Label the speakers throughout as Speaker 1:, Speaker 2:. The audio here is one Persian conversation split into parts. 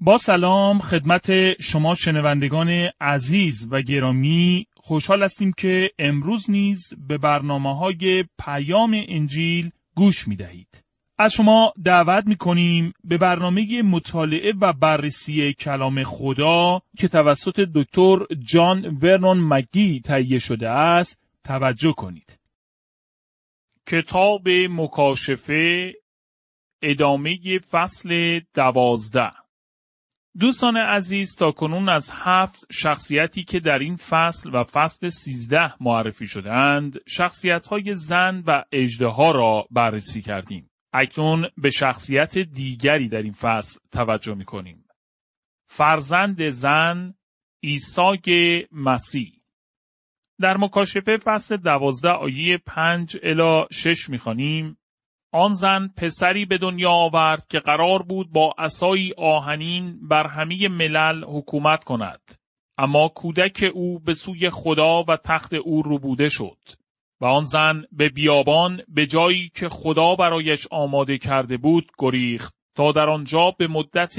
Speaker 1: با سلام خدمت شما شنوندگان عزیز و گرامی، خوشحال هستیم که امروز نیز به برنامه‌های پیام انجیل گوش می‌دهید. از شما دعوت می‌کنیم به برنامه مطالعه و بررسی کلام خدا که توسط دکتر جان ورنون مگی تهیه شده است توجه کنید. کتاب مکاشفه، ادامه فصل 12. دوستان عزیز، تاکنون از 7 شخصیتی که در این فصل و فصل 13 معرفی شدند، شخصیت‌های زن و اژدها را بررسی کردیم. اکنون به شخصیت دیگری در این فصل توجه می‌کنیم. فرزند زن، عیسی مسیح. در مکاشفه فصل 12 آیه 5 الی 6 می‌خوانیم: آن زن پسری به دنیا آورد که قرار بود با عصای آهنین بر همه ملل حکومت کند. اما کودک او به سوی خدا و تخت او ربوده شد. و آن زن به بیابان به جایی که خدا برایش آماده کرده بود گریخت تا در آنجا به مدت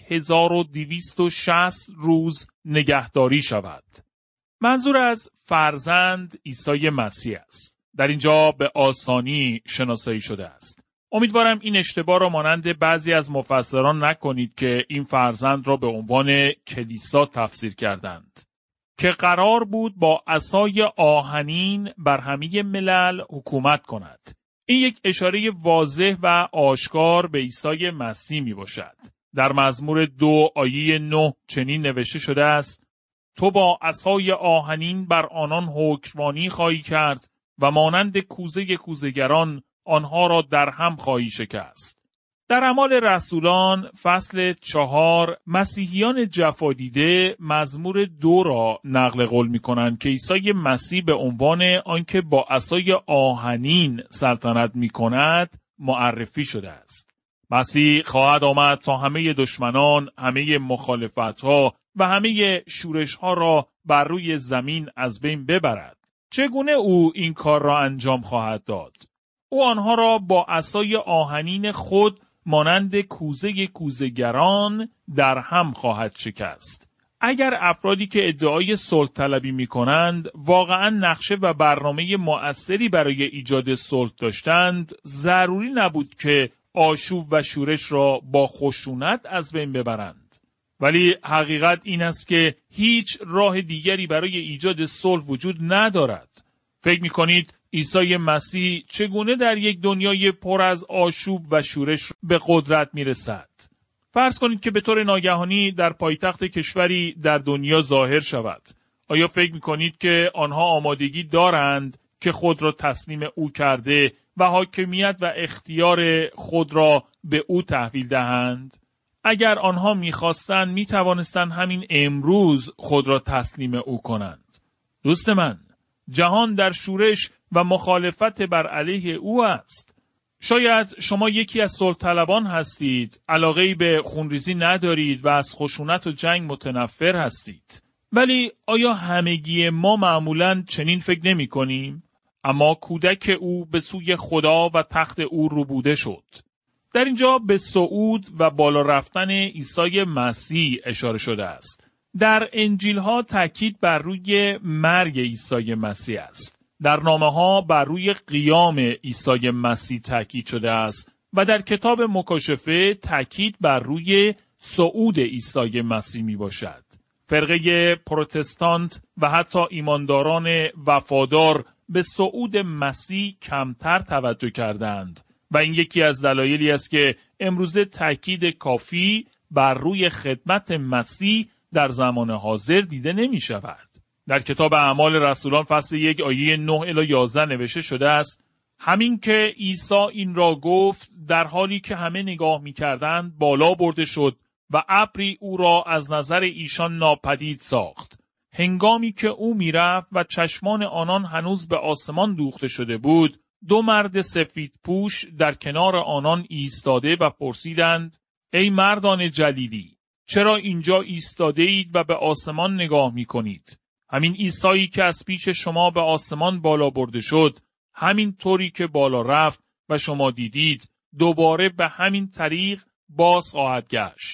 Speaker 1: 1260 روز نگهداری شود. منظور از فرزند عیسی مسیح است. در اینجا به آسانی شناسایی شده است. امیدوارم این اشتباه را مانند بعضی از مفسران نکنید که این فرزند را به عنوان کلیسا تفسیر کردند که قرار بود با عصای آهنین بر همه ملل حکومت کند. این یک اشاره واضح و آشکار به عیسی مسیح می باشد. در مزمور 2 آیه 9 چنین نوشته شده است: تو با عصای آهنین بر آنان حکمرانی خواهی کرد و مانند کوزه کوزه‌گران آنها را در هم خواهی شکست. در اعمال رسولان فصل 4 مسیحیان جفادیده مزمور 2 را نقل قول می کنند که عیسی مسیح به عنوان آنکه با عصای آهنین سلطنت می کند معرفی شده است. مسیح خواهد آمد تا همه دشمنان، همه مخالفت‌ها و همه شورش‌ها را بر روی زمین از بین ببرد. چگونه او این کار را انجام خواهد داد؟ او آنها را با عصای آهنین خود مانند کوزه کوزه‌گران در هم خواهد شکست. اگر افرادی که ادعای صلح طلبی می کنند واقعا نقشه و برنامه مؤثری برای ایجاد صلح داشتند، ضروری نبود که آشوب و شورش را با خشونت از بین ببرند. ولی حقیقت این است که هیچ راه دیگری برای ایجاد صلح وجود ندارد. فکر می‌کنید عیسی مسیح چگونه در یک دنیای پر از آشوب و شورش به قدرت می‌رسد؟ فرض کنید که به طور ناگهانی در پایتخت کشوری در دنیا ظاهر شود. آیا فکر می‌کنید که آنها آمادگی دارند که خود را تسلیم او کرده و حاکمیت و اختیار خود را به او تحویل دهند؟ اگر آنها می‌خواستند می‌توانستند همین امروز خود را تسلیم او کنند. دوست من، جهان در شورش و مخالفت بر علیه او است. شاید شما یکی از صلح طلبان هستید، علاقه‌ای به خونریزی ندارید و از خشونت و جنگ متنفر هستید. ولی آیا همگی ما معمولاً چنین فکر نمی‌کنیم؟ اما کودک او به سوی خدا و تخت او ربوده شد. در اینجا به صعود و بالا رفتن عیسی مسیح اشاره شده است. در انجیل ها تاکید بر روی مرگ عیسی مسیح است. در نامه ها بر روی قیام عیسی مسیح تاکید شده است و در کتاب مکاشفه تاکید بر روی صعود عیسی مسیح می باشد. فرقه پروتستانت و حتی ایمانداران وفادار به صعود مسیح کمتر توجه کردند و این یکی از دلایلی است که امروزه تاکید کافی بر روی خدمت مسیح در زمان حاضر دیده نمی شود. در کتاب اعمال رسولان فصل 1 آیه 9 الی 11 نوشته شده است: همین که عیسی این را گفت، در حالی که همه نگاه می کردند بالا برده شد و ابری او را از نظر ایشان ناپدید ساخت. هنگامی که او می رفت و چشمان آنان هنوز به آسمان دوخته شده بود، 2 مرد سفید پوش در کنار آنان ایستاده و پرسیدند: ای مردان جلیلی، چرا اینجا ایستاده اید و به آسمان نگاه می کنید؟ همین عیسی که از پیش شما به آسمان بالا برده شد، همین طوری که بالا رفت و شما دیدید، دوباره به همین طریق باز خواهد گشت.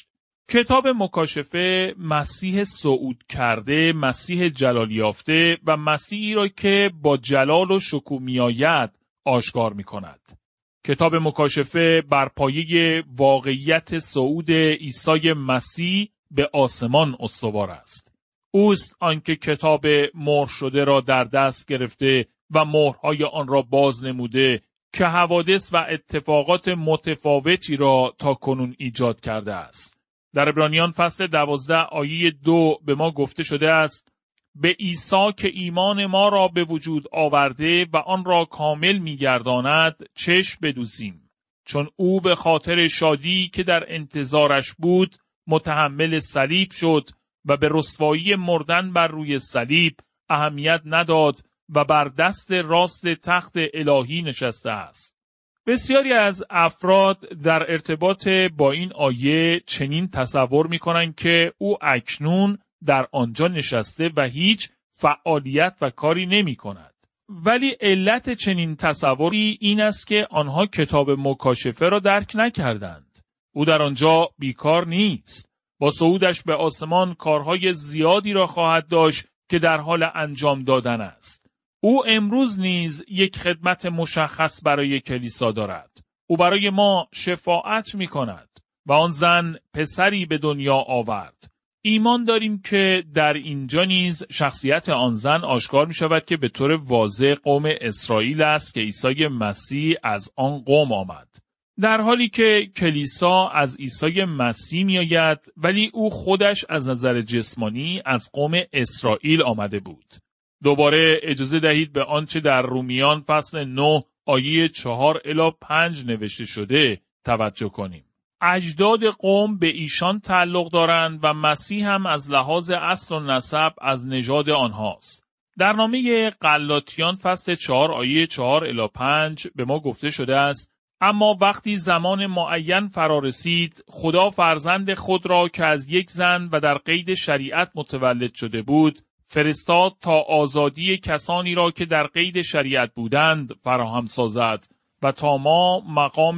Speaker 1: کتاب مکاشفه مسیح صعود کرده، مسیح جلال یافته و مسیحی را که با جلال و شکوه میآید آشکار می‌کند. کتاب مکاشفه بر پایه واقعیت صعود عیسی مسیح به آسمان استوار است. اوست آنکه کتاب مهر شده را در دست گرفته و مهرهای آن را باز نموده که حوادث و اتفاقات متفاوتی را تا کنون ایجاد کرده است. در عبرانیان فصل 12 آیه 2 به ما گفته شده است: به عیسی که ایمان ما را به وجود آورده و آن را کامل می‌گرداند چشم بدوزیم، چون او به خاطر شادی که در انتظارش بود متحمل صلیب شد و به رسوایی مردن بر روی صلیب اهمیت نداد و بر دست راست تخت الهی نشسته است. بسیاری از افراد در ارتباط با این آیه چنین تصور می‌کنند که او اکنون در آنجا نشسته و هیچ فعالیت و کاری نمی‌کند. ولی علت چنین تصوری این است که آنها کتاب مکاشفه را درک نکردند. او در آنجا بیکار نیست. با صعودش به آسمان کارهای زیادی را خواهد داشت که در حال انجام دادن است. او امروز نیز یک خدمت مشخص برای کلیسا دارد. او برای ما شفاعت می کند و آن زن پسری به دنیا آورد. ایمان داریم که در اینجا نیز شخصیت آن زن آشکار می شود که به طور واضح قوم اسرائیل است که عیسی مسیح از آن قوم آمد. در حالی که کلیسا از عیسی مسیح می آید، ولی او خودش از نظر جسمانی از قوم اسرائیل آمده بود. دوباره اجازه دهید به آنچه در رومیان فصل 9 آیه 4 الی 5 نوشته شده توجه کنیم. اجداد قوم به ایشان تعلق دارند و مسیح هم از لحاظ اصل و نسب از نژاد آنهاست. در نامه غلاطیان فصل 4 آیه 4 الی 5 به ما گفته شده است: اما وقتی زمان معین فرا رسید، خدا فرزند خود را که از یک زن و در قید شریعت متولد شده بود، فرستاد تا آزادی کسانی را که در قید شریعت بودند فراهم سازد و تا ما مقام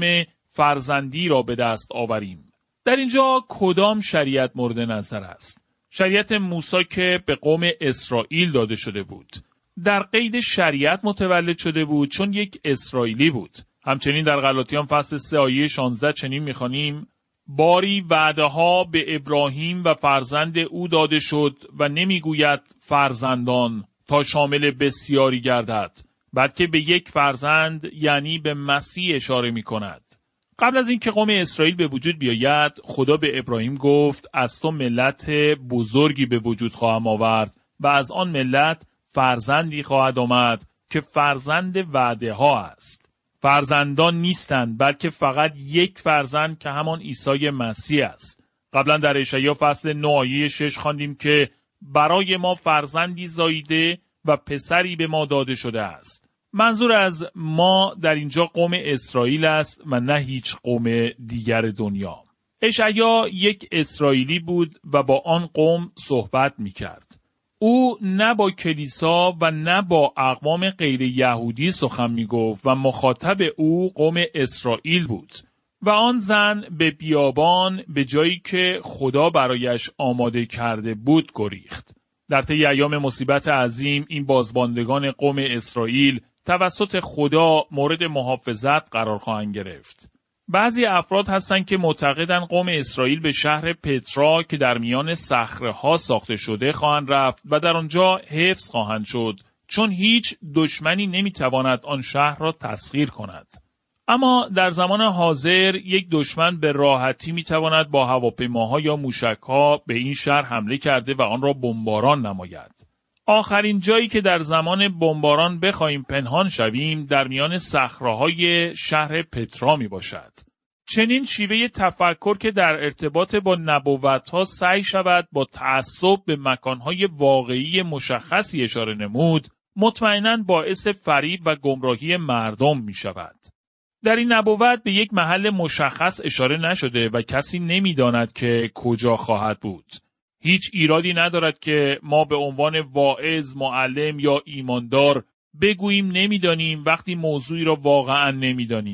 Speaker 1: فرزندی را به دست آوریم. در اینجا کدام شریعت مورد نظر است؟ شریعت موسی که به قوم اسرائیل داده شده بود. در قید شریعت متولد شده بود چون یک اسرائیلی بود. همچنین در غلاطیان فصل 3 آیه 16 چنین می‌خوانیم: باری وعده ها به ابراهیم و فرزند او داده شد و نمیگوید فرزندان تا شامل بسیاری گردد، بلکه به یک فرزند یعنی به مسیح اشاره می‌کند. قبل از اینکه قوم اسرائیل به وجود بیاید، خدا به ابراهیم گفت از تو ملت بزرگی به وجود خواهم آورد و از آن ملت فرزندی خواهد آمد که فرزند وعده ها است. فرزندان نیستند بلکه فقط یک فرزند که همان عیسی مسیح است. قبلا در اشعیا فصل 9 آیه 6 خواندیم که برای ما فرزندی زاییده و پسری به ما داده شده است. منظور از ما در اینجا قوم اسرائیل است و نه هیچ قوم دیگر دنیا. اشعیا یک اسرائیلی بود و با آن قوم صحبت می کرد. او نه با کلیسا و نه با اقوام غیر یهودی سخن می گفت و مخاطب او قوم اسرائیل بود. و آن زن به بیابان به جایی که خدا برایش آماده کرده بود گریخت. در طی ایام مصیبت عظیم این بازماندگان قوم اسرائیل توسط خدا مورد محافظت قرار خواهند گرفت. بعضی افراد هستند که معتقدند قوم اسرائیل به شهر پترا که در میان صخره‌ها ساخته شده خواهند رفت و در آنجا حفظ خواهند شد، چون هیچ دشمنی نمیتواند آن شهر را تسخیر کند. اما در زمان حاضر یک دشمن به راحتی میتواند با هواپیماها یا موشک‌ها به این شهر حمله کرده و آن را بمباران نماید. آخرین جایی که در زمان بمباران بخواهیم پنهان شویم در میان صخره‌های شهر پترا می باشد. چنین شیوه تفکر که در ارتباط با نبوت‌ها سعی شود با تعصب به مکان‌های واقعی مشخصی اشاره نمود، مطمئناً باعث فریب و گمراهی مردم می شود. در این نبوت به یک محل مشخص اشاره نشده و کسی نمی‌داند که کجا خواهد بود. هیچ ایرادی ندارد که ما به عنوان واعظ، معلم یا ایماندار بگوییم نمیدانیم وقتی موضوعی را واقعا نمیدانیم.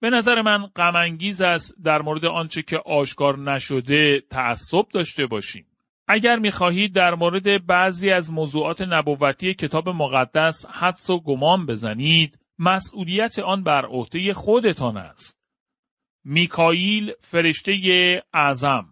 Speaker 1: به نظر من غم انگیز است در مورد آنچه که آشکار نشده تعصب داشته باشیم. اگر می‌خواهید در مورد بعضی از موضوعات نبوتی کتاب مقدس حدس و گمان بزنید، مسئولیت آن بر عهده خودتان است. میکائیل فرشته اعظم.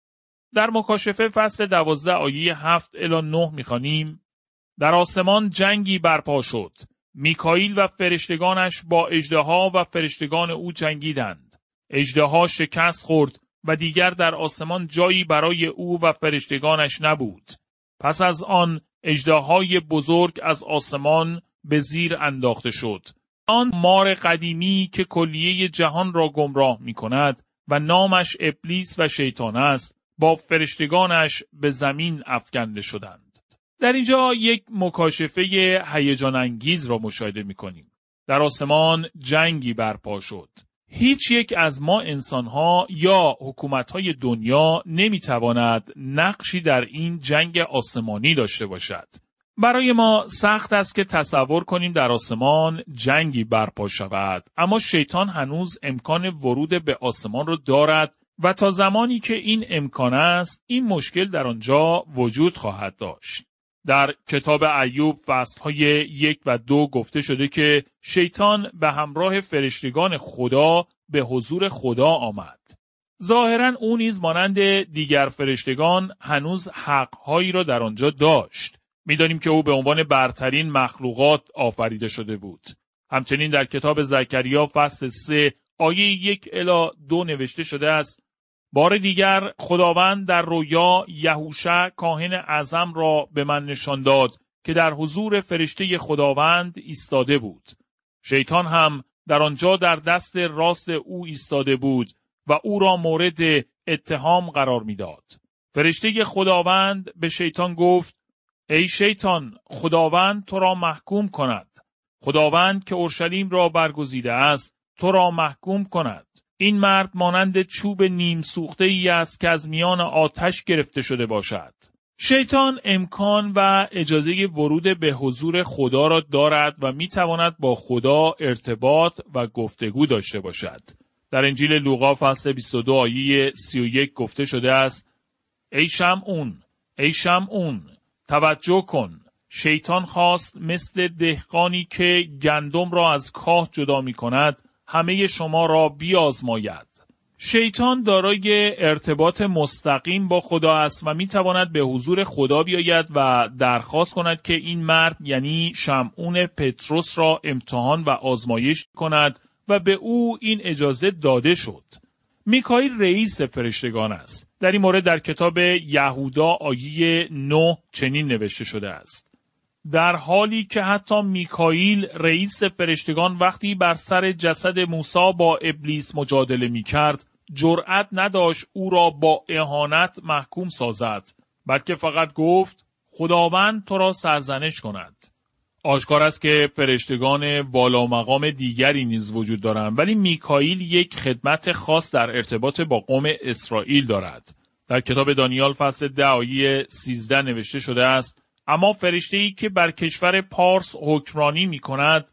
Speaker 1: در مکاشفه فصل 12 آیه 7 الی 9 می‌خوانیم: در آسمان جنگی برپا شد. میکائیل و فرشتگانش با اژدها و فرشتگان او جنگیدند. اژدها شکست خورد و دیگر در آسمان جایی برای او و فرشتگانش نبود. پس از آن اژدهای بزرگ از آسمان به زیر انداخته شد. آن مار قدیمی که کلیه جهان را گمراه می کند و نامش ابلیس و شیطان است، با فرشتگانش به زمین افکنده شدند. در اینجا یک مکاشفه هیجان انگیز را مشاهده می کنیم. در آسمان جنگی برپا شد. هیچ یک از ما انسانها یا حکومتهای دنیا نمی تواند نقشی در این جنگ آسمانی داشته باشد. برای ما سخت است که تصور کنیم در آسمان جنگی برپا شود، اما شیطان هنوز امکان ورود به آسمان را دارد و تا زمانی که این امکان است، این مشکل در آنجا وجود خواهد داشت. در کتاب ایوب فصل‌های 1 و 2 گفته شده که شیطان به همراه فرشتگان خدا به حضور خدا آمد. ظاهراً او نیز مانند دیگر فرشتگان هنوز حق‌هایی را در آنجا داشت. می‌دانیم که او به عنوان برترین مخلوقات آفریده شده بود. همچنین در کتاب زکریا فصل 3 آیه 1 الی 2 نوشته شده است: بار دیگر خداوند در رویا یهوشع کاهن اعظم را به من نشان داد که در حضور فرشته خداوند ایستاده بود. شیطان هم در آنجا در دست راست او ایستاده بود و او را مورد اتهام قرار می‌داد. فرشته خداوند به شیطان گفت: ای شیطان، خداوند تو را محکوم کند. خداوند که اورشلیم را برگزیده است تو را محکوم کند. این مرد مانند چوب نیم سوخته ای است که از میان آتش گرفته شده باشد. شیطان امکان و اجازه ورود به حضور خدا را دارد و میتواند با خدا ارتباط و گفتگو داشته باشد. در انجیل لوقا فصل 22 آیه 31 گفته شده است: ای شمعون، ای شمعون، توجه کن. شیطان خواست مثل دهقانی که گندم را از کاه جدا می کند همه شما را بیازماید. شیطان دارای ارتباط مستقیم با خدا است و می تواند به حضور خدا بیاید و درخواست کند که این مرد یعنی شمعون پتروس را امتحان و آزمایش کند و به او این اجازه داده شد. میکائیل رئیس فرشتگان است. در این مورد در کتاب یهودا آیه 9 چنین نوشته شده است: در حالی که حتی میکائیل رئیس فرشتگان وقتی بر سر جسد موسی با ابلیس مجادله می‌کرد، جرأت نداشت او را با اهانت محکوم سازد، بلکه فقط گفت خداوند تو را سرزنش کند. آشکار است که فرشتگان والا مقام دیگری نیز وجود دارند، ولی میکائیل یک خدمت خاص در ارتباط با قوم اسرائیل دارد. در کتاب دانیال فصل 10 آیه 13 نوشته شده است: اما فرشته‌ای که بر کشور پارس حکمرانی می‌کند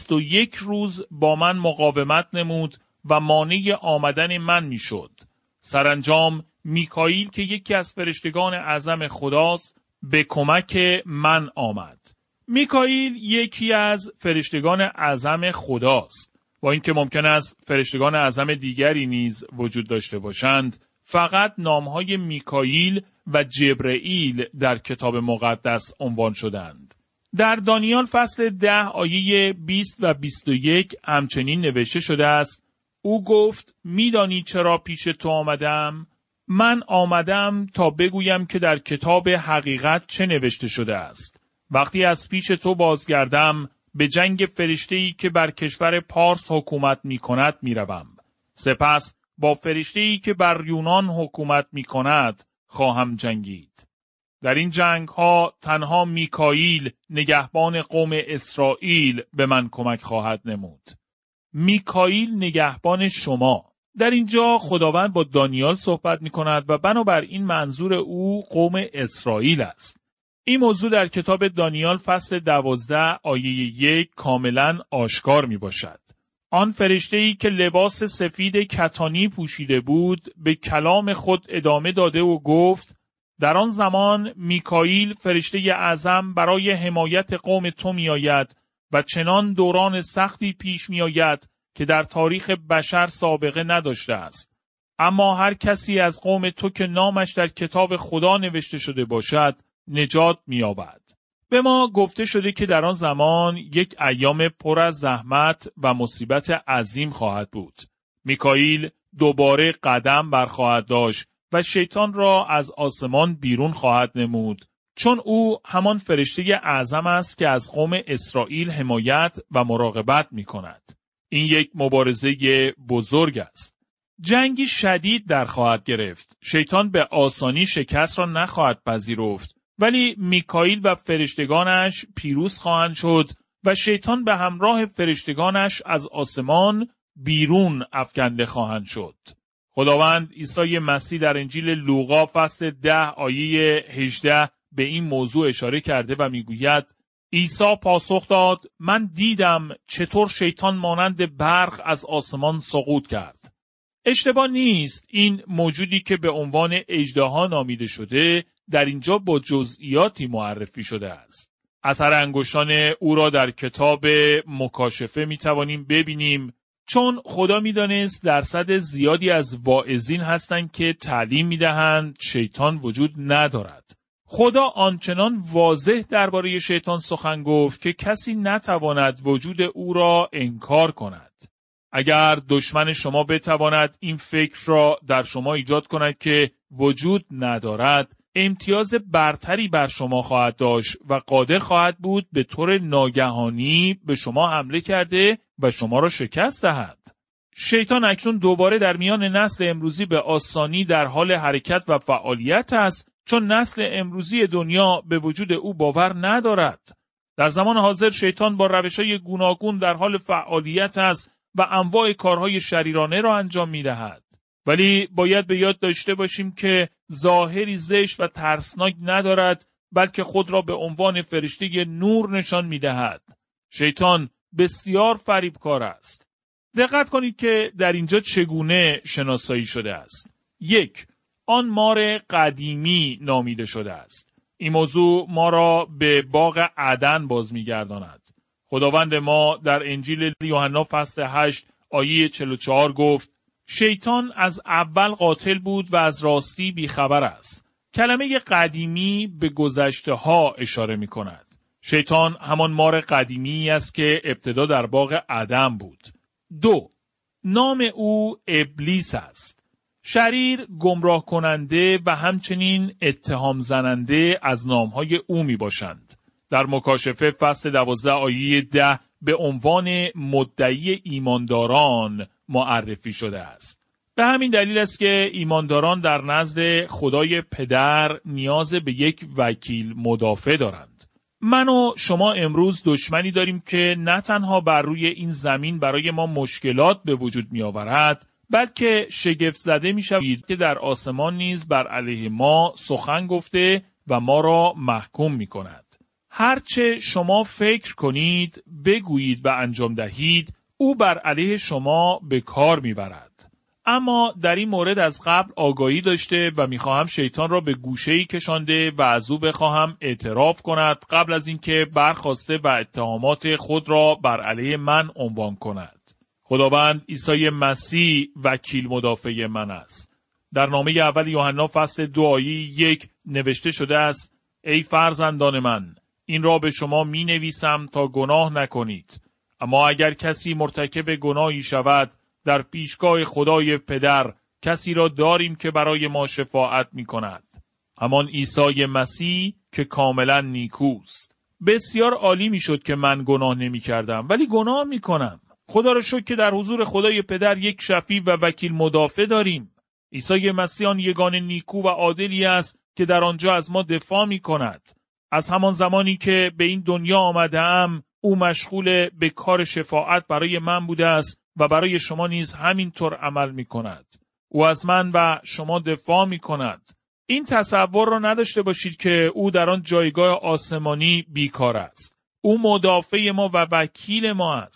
Speaker 1: 21 روز با من مقاومت نمود و مانع آمدن من می‌شد. سرانجام میکائیل که یکی از فرشتگان اعظم خداست به کمک من آمد. میکائیل یکی از فرشتگان اعظم خداست. با اینکه ممکن است فرشتگان اعظم دیگری نیز وجود داشته باشند، فقط نام‌های میکائیل و جبرئیل در کتاب مقدس عنوان شدند. در دانیال فصل 10 آیه 20 و 21 همچنین نوشته شده است: او گفت میدانی چرا پیش تو آمدم؟ من آمدم تا بگویم که در کتاب حقیقت چه نوشته شده است. وقتی از پیش تو بازگردم به جنگ فرشته‌ای که بر کشور پارس حکومت می کند می روم. سپس با فرشته‌ای که بر یونان حکومت می کند خواهم جنگید. در این جنگ ها تنها میکائیل نگهبان قوم اسرائیل به من کمک خواهد نمود. میکائیل نگهبان شما. در اینجا خداوند با دانیال صحبت می کند و بنابراین منظور او قوم اسرائیل است. این موضوع در کتاب دانیال فصل 12 آیه 1 کاملا آشکار می باشد. آن فرشته‌ای که لباس سفید کتانی پوشیده بود به کلام خود ادامه داده و گفت: در آن زمان میکائیل فرشته اعظم برای حمایت قوم تو می آید و چنان دوران سختی پیش می آید که در تاریخ بشر سابقه نداشته است. اما هر کسی از قوم تو که نامش در کتاب خدا نوشته شده باشد نجات می یابد. به ما گفته شده که در آن زمان یک ایام پر از زحمت و مصیبت عظیم خواهد بود. میکائیل دوباره قدم برخواهد داشت و شیطان را از آسمان بیرون خواهد نمود، چون او همان فرشته اعظم است که از قوم اسرائیل حمایت و مراقبت می کند. این یک مبارزه بزرگ است. جنگی شدید در خواهد گرفت. شیطان به آسانی شکست را نخواهد پذیرفت، ولی میکائیل و فرشتگانش پیروز خواهند شد و شیطان به همراه فرشتگانش از آسمان بیرون افکنده خواهند شد. خداوند عیسی مسیح در انجیل لوقا فصل 10 آیه 18 به این موضوع اشاره کرده و میگوید: عیسی پاسخ داد: من دیدم چطور شیطان مانند برق از آسمان سقوط کرد. اشتباه نیست، این موجودی که به عنوان اژدها نامیده شده در اینجا با جزئیاتی معرفی شده است. اثر انگشتان او را در کتاب مکاشفه میتوانیم ببینیم، چون خدا میدانست درصد زیادی از واعظین هستند که تعلیم میدهند شیطان وجود ندارد. خدا آنچنان واضح درباره شیطان سخن گفت که کسی نتواند وجود او را انکار کند. اگر دشمن شما بتواند این فکر را در شما ایجاد کند که وجود ندارد، امتیاز برتری بر شما خواهد داشت و قادر خواهد بود به طور ناگهانی به شما حمله کرده و شما را شکست دهد. شیطان اکنون دوباره در میان نسل امروزی به آسانی در حال حرکت و فعالیت است، چون نسل امروزی دنیا به وجود او باور ندارد. در زمان حاضر شیطان با روش‌های گوناگون در حال فعالیت است و انواع کارهای شریرانه را انجام می‌دهد. ولی باید به یاد داشته باشیم که ظاهری زشت و ترسناک ندارد، بلکه خود را به عنوان فرشته نور نشان می‌دهد. شیطان بسیار فریبکار است. دقت کنید که در اینجا چگونه شناسایی شده است. 1. آن مار قدیمی نامیده شده است. این موضوع ما را به باغ عدن باز می‌گرداند. خداوند ما در انجیل یوحنا فصل 8 آیه 44 گفت: شیطان از اول قاتل بود و از راستی بیخبر است. کلمه قدیمی به گذشته ها اشاره می کند. شیطان همان مار قدیمی است که ابتدا در باغ عدن بود. 2. نام او ابلیس است. شریر، گمراه کننده و همچنین اتهام زننده از نامهای او می باشند. در مکاشفه فصل 12 آیه 10 به عنوان مدعی ایمانداران معرفی شده است. به همین دلیل است که ایمانداران در نزد خدای پدر نیاز به یک وکیل مدافع دارند. من و شما امروز دشمنی داریم که نه تنها بر روی این زمین برای ما مشکلات به وجود می آورد، بلکه شگفت زده می شوید که در آسمان نیز بر علیه ما سخن گفته و ما را محکوم می کند. هرچه شما فکر کنید، بگویید و انجام دهید، او بر علیه شما به کار میبرد. اما در این مورد از قبل آگاهی داشته و میخواهم شیطان را به گوشه‌ای کشانده و از او بخواهم اعتراف کند قبل از اینکه برخاسته و اتهامات خود را بر علیه من عنوان کند. خداوند عیسی مسیح وکیل مدافع من است. در نامه اول یوحنا فصل 2 آیه 1 نوشته شده است: ای فرزندان من، این را به شما می نویسم تا گناه نکنید. اما اگر کسی مرتکب گناهی شود، در پیشگاه خدای پدر کسی را داریم که برای ما شفاعت می کند. همان عیسی مسیح که کاملا نیکوست. بسیار عالی می شد که من گناه نمی کردم، ولی گناه می کنم. خدا را شکر که در حضور خدای پدر یک شفیع و وکیل مدافع داریم. عیسی مسیح آن یگانه نیکو و عادلی است که در آنجا از ما دفاع می کند. از همان زمانی که به این دنیا آمدم، او مشغول به کار شفاعت برای من بوده است و برای شما نیز همینطور عمل می کند. او از من و شما دفاع می کند. این تصور را نداشته باشید که او در آن جایگاه آسمانی بیکار است. او مدافع ما و وکیل ما است.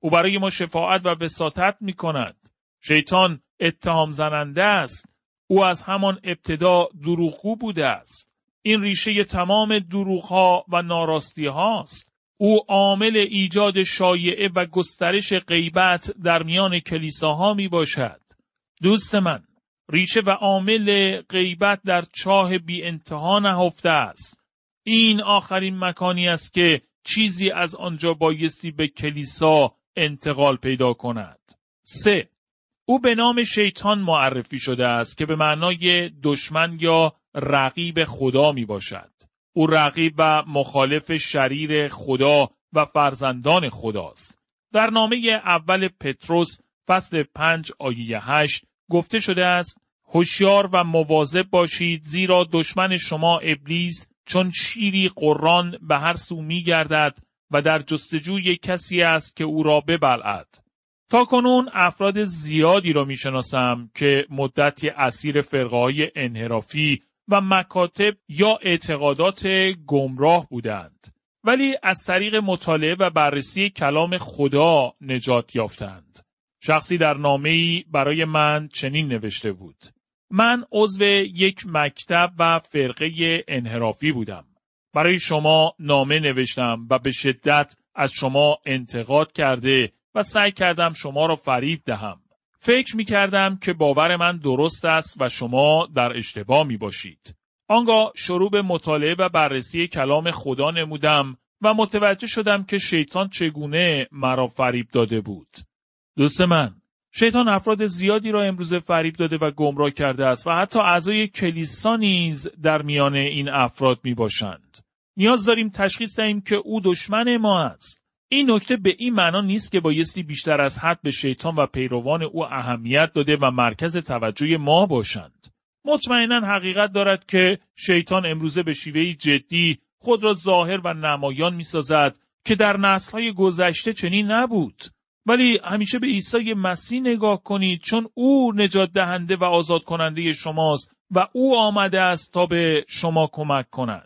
Speaker 1: او برای ما شفاعت و وساطت می کند. شیطان اتهام زننده است. او از همان ابتدا دروغگو بوده است. این ریشه تمام دروغ‌ها و ناراستی‌هاست. او عامل ایجاد شایعه و گسترش غیبت در میان کلیساها می باشد. دوست من، ریشه و عامل غیبت در چاه بی انتها نهفته است. این آخرین مکانی است که چیزی از آنجا بایستی به کلیسا انتقال پیدا کند. 3. او به نام شیطان معرفی شده است که به معنای دشمن یا رقیب خدا می باشد. او رقیب و مخالف شریر خدا و فرزندان خداست. در نامه اول پتروس فصل 5 آیه 8 گفته شده است: هوشیار و مواظب باشید، زیرا دشمن شما ابلیس چون شیری غران به هر سو می گردد و در جستجوی کسی است که او را ببلعد. تا کنون افراد زیادی را می شناسم که مدتی اسیر فرقه‌های انحرافی و مکاتب یا اعتقادات گمراه بودند، ولی از طریق مطالعه و بررسی کلام خدا نجات یافتند. شخصی در نامه‌ای برای من چنین نوشته بود: من عضو یک مکتب و فرقه انحرافی بودم. برای شما نامه نوشتم و به شدت از شما انتقاد کرده و سعی کردم شما را فریب دهم. فکر می کردم که باور من درست است و شما در اشتباه می باشید. آنگاه شروع به مطالعه و بررسی کلام خدا نمودم و متوجه شدم که شیطان چگونه مرا فریب داده بود. دوست من، شیطان افراد زیادی را امروزه فریب داده و گمراه کرده است و حتی اعضای کلیسا نیز در میان این افراد می باشند. نیاز داریم تشخیص دهیم که او دشمن ما است. این نکته به این معنا نیست که بایستی بیشتر از حد به شیطان و پیروان او اهمیت داده و مرکز توجه ما باشند. مطمئناً حقیقت دارد که شیطان امروزه به شیوهی جدی خود را ظاهر و نمایان می سازد که در نسل‌های گذشته چنین نبود. ولی همیشه به عیسی مسیح نگاه کنید، چون او نجات دهنده و آزاد کننده شماست و او آمده است تا به شما کمک کند.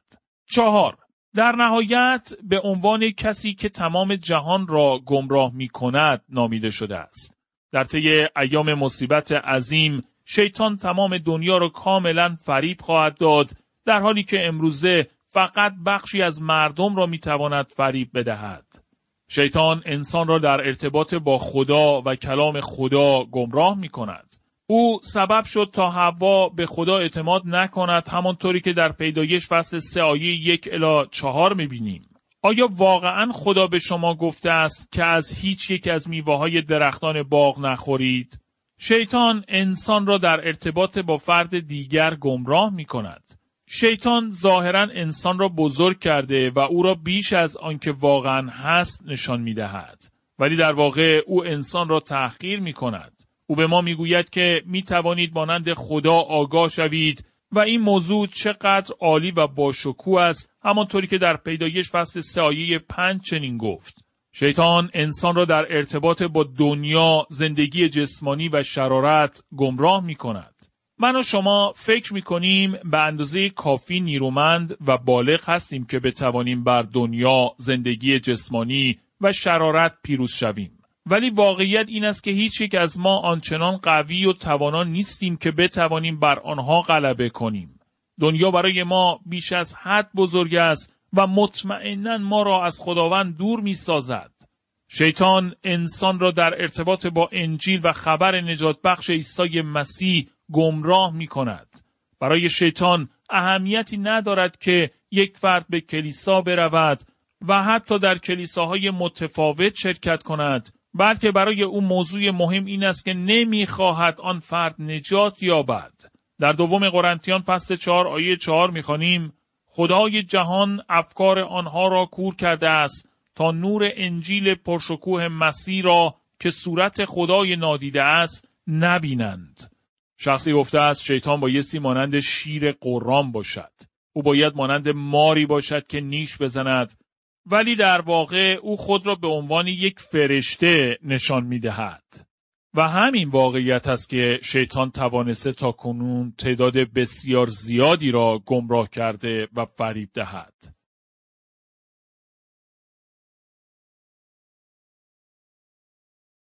Speaker 1: 4. در نهایت به عنوان کسی که تمام جهان را گمراه می کند نامیده شده است. در طی ایام مصیبت عظیم شیطان تمام دنیا را کاملا فریب خواهد داد، در حالی که امروزه فقط بخشی از مردم را می تواند فریب بدهد. شیطان انسان را در ارتباط با خدا و کلام خدا گمراه می کند. او سبب شد تا حوا به خدا اعتماد نکند، همانطوری که در پیدایش فصل 3 آیه 1 الی 4 می‌بینیم. آیا واقعاً خدا به شما گفته است که از هیچ یک از میوه‌های درختان باغ نخورید؟ شیطان انسان را در ارتباط با فرد دیگر گمراه می‌کند. شیطان ظاهراً انسان را بزرگ کرده و او را بیش از آنکه واقعاً هست نشان می‌دهد، ولی در واقع او انسان را تحقیر می‌کند. او به ما میگوید که میتوانید مانند خدا آگاه شوید و این موضوع چقدر عالی و باشکوه است، همانطوری که در پیدایش فصل 3 آیه 5 چنین گفت. شیطان انسان را در ارتباط با دنیا، زندگی جسمانی و شرارت گمراه میکند. من و شما فکر میکنیم به اندازه کافی نیرومند و بالغ هستیم که بتوانیم بر دنیا، زندگی جسمانی و شرارت پیروز شویم. ولی واقعیت این است که هیچ یک از ما آنچنان قوی و توانا نیستیم که بتوانیم بر آنها غلبه کنیم. دنیا برای ما بیش از حد بزرگ است و مطمئناً ما را از خداوند دور می سازد. شیطان انسان را در ارتباط با انجیل و خبر نجات بخش عیسی مسیح گمراه می کند. برای شیطان اهمیتی ندارد که یک فرد به کلیسا برود و حتی در کلیساهای متفاوت شرکت کند، بلکه برای او موضوع مهم این است که نمی‌خواهد آن فرد نجات یابد. در دوم قرنتیان فصل 4 آیه 4 می‌خوانیم: خدای جهان افکار آنها را کور کرده است تا نور انجیل پرشکوه مسیح را که صورت خدای نادیده است نبینند. شخصی گفته است شیطان بایستی مانند شیر غران باشد. او باید مانند ماری باشد که نیش بزند، ولی در واقع او خود را به عنوان یک فرشته نشان می‌دهد. و همین واقعیت است که شیطان توانسته تا کنون تعداد بسیار زیادی را گمراه کرده و فریب دهد.